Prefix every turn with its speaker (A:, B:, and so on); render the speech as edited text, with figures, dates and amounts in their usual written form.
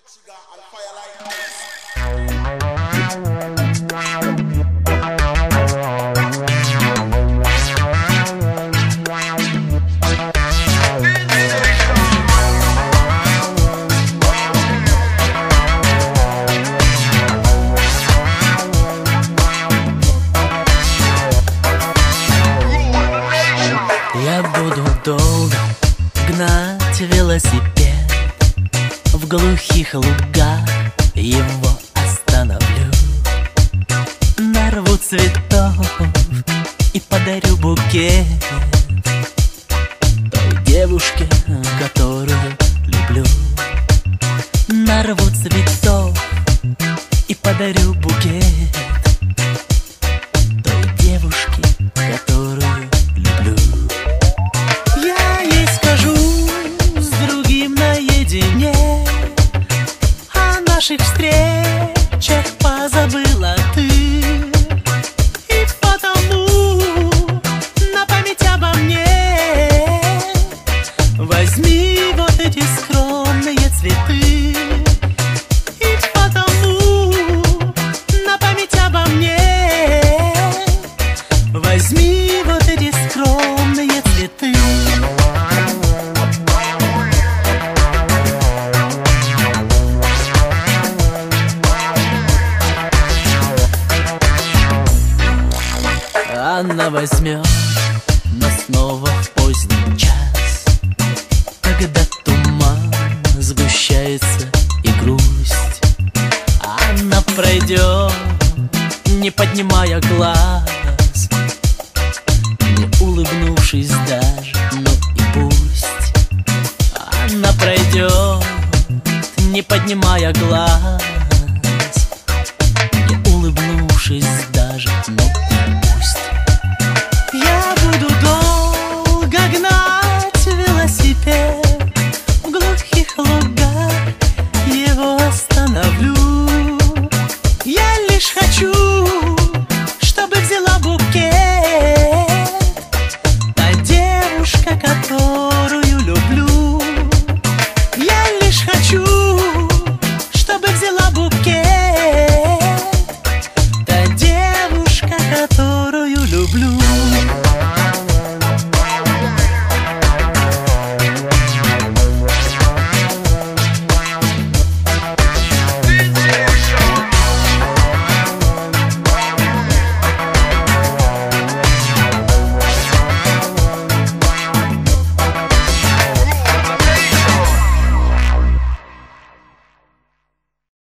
A: Я буду долго гнать велосипед, в глухих лугах его остановлю. Нарву цветов и подарю букет той девушке, которую люблю. Нарву цветов и подарю букет той девушке, которую люблю. Я ей скажу с другим наедине, о наших встречах позабыла ты. И потому на память обо мне возьми вот эти скромные цветы. И потому на память обо мне возьми вот эти скромные цветы. Она возьмет нас снова в поздний час, когда туман сгущается и грусть. Она пройдет, не поднимая глаз, не улыбнувшись даже, ну и пусть. Она пройдет, не поднимая глаз, не улыбнувшись даже, ну